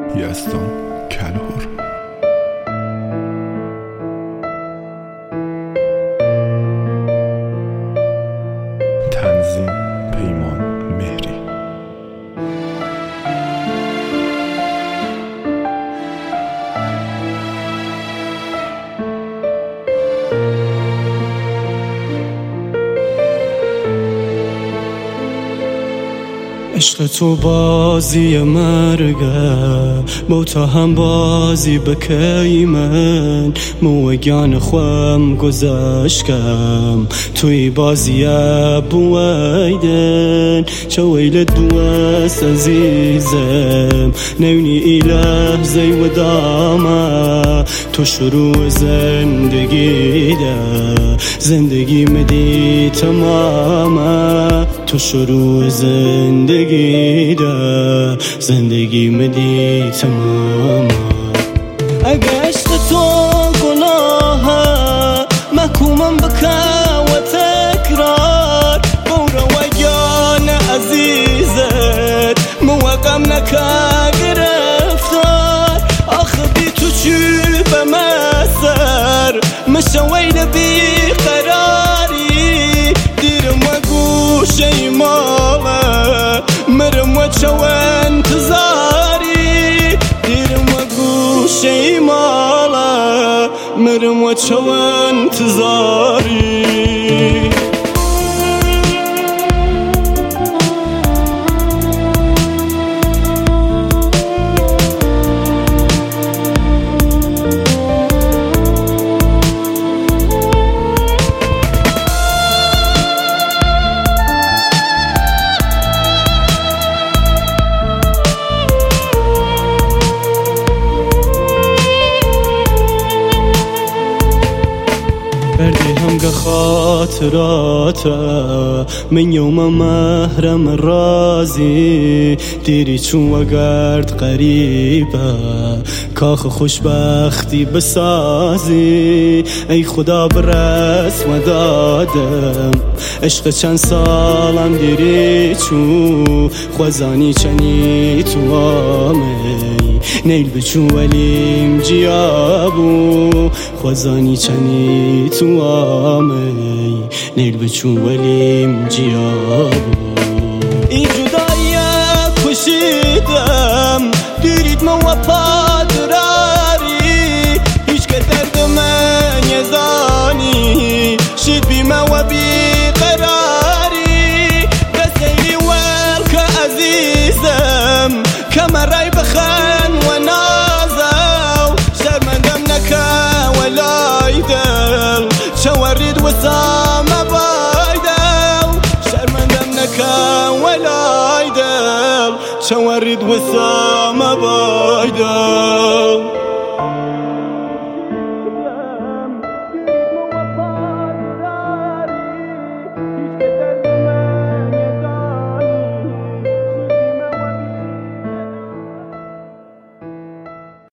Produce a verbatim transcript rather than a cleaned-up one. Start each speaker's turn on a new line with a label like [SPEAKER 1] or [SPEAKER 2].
[SPEAKER 1] یزدان کلهر. تنظیم پیمان مهری.
[SPEAKER 2] عشق تو بازی مرگه، با تو هم بازی بکی من موگان خوام گذشکم توی بازی بویدن چویل دوست عزیزم نونی ایله زی و دامه تو شروع زندگی ده زندگی مدی تمامه تو شروع زندگی ده زندگی مدی تمام. اگه عشق تو گناهه محکومم بکه و تکرار برو و جان عزیزت موقم نکه گرفتار آخه بی تو چی به مسر مشویل بی قراری دیرم و گوشه ماله مرم و چو انتظاری دیرم و گوشه ماله مرم و چو انتظاری. بردي هم خاطراته من يوم محرم رازي دیری چون وگرد قریبه کاخ خوشبختی بسازی ای خدا برس و دادم عشق چند سالم دیری چون خوزانی چنی تو آمی نیل بچو ولیم جیابو خوزانی چنی تو آمی نیل بچو ولیم جیابو. ای جدایی کشیدم دیرید من و پادراری هیچ که درد من یزانی شید بی من و بی قراری بسیلی ول که عزیزم کمرای بخن و نازو شرمندم نکه ولای دل شورید و سام بایدو شرمندم نکه ولای دل شورید و سام بایدو.